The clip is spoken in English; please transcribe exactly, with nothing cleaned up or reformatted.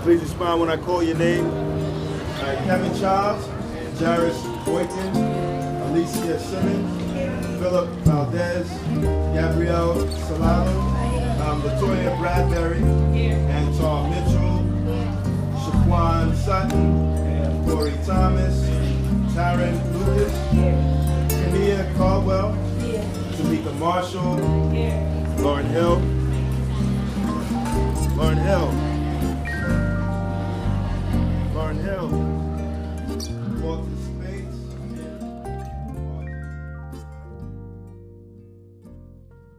Please respond when I call your name. All right, Kevin Charles, Jairus Boykin, Alicia Simmons, Philip Valdez, Gabrielle Salado, um, Latoya Bradbury, Anton Mitchell, Shaquan Sutton, Corey Thomas, Taryn Lucas, Kania Caldwell, Tamika Marshall, Lauren Hill, Lauren Hill.